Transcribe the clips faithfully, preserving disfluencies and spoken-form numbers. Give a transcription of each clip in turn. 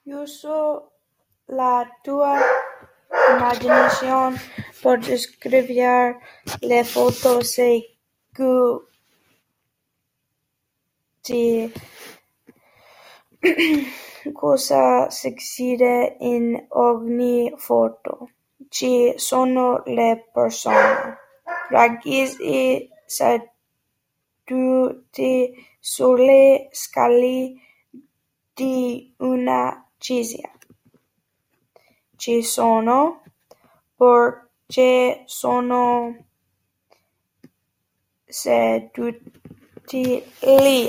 Uso la tua immaginazione per descrivere le foto se tu ti cosa succede in ogni foto. Ci sono le persone ragazzi seduti sulle scale di una chiesa. Ci sono perché sono seduti lì.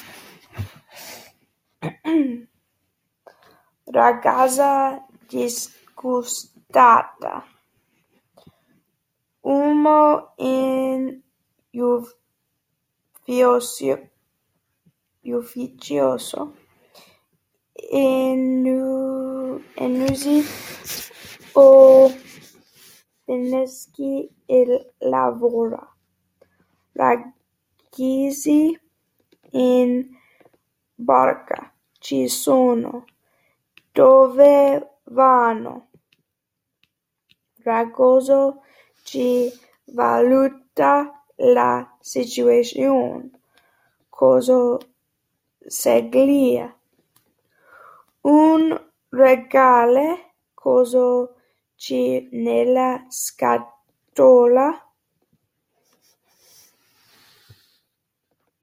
Ragazza disgustata. Uomo ufficioso. Ufficioso. Enusi o finisce il lavoro. Ragazzi in barca. Ci sono. Dove vanno? Ragazzo ci valuta la situazione. Cosa segue? Un regalo. Cosa c'è nella scatola?